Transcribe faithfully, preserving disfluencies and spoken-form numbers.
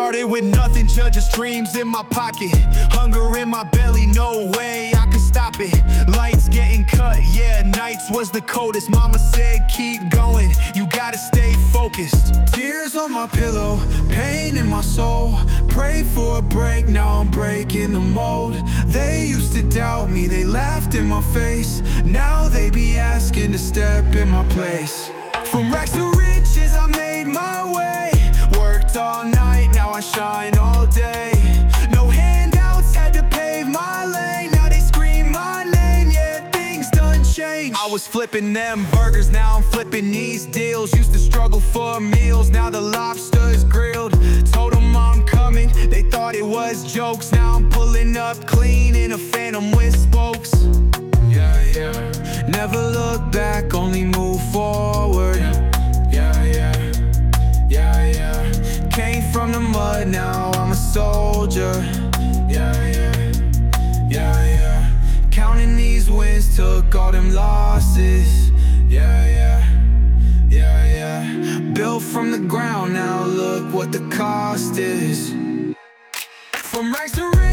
started with nothing, just dreams in my pocket. Hunger in my belly, no way I could stop it. Lights getting cut, yeah, nights was the coldest. Mama said keep going, you gotta stay focused. Tears on my pillow, pain in my soul. Pray for a break, now I'm breaking the mold. They used to doubt me, they laughed in my face. Now they be asking to step in my place. From rags to riches I made my way. Worked all night, now I shine all day. No handouts, had to pave my lane. Now they scream my name, yeah, things done changed. I was flipping them burgers, now I'm flipping these deals. Used to struggle for meals, now the lobster is grilled. Told them I'm coming, they thought it was jokes. Now I'm pulling up clean in a Phantom with spokes. Yeah, yeah. Never look back, only move forward. Yeah, yeah. Yeah, yeah. Came from the mud, now I'm a soldier. Yeah, yeah. Yeah, yeah. Counting these wins, took all them losses. Yeah, yeah. Yeah, yeah. Built from the ground, now look what the cost is. From rags to riches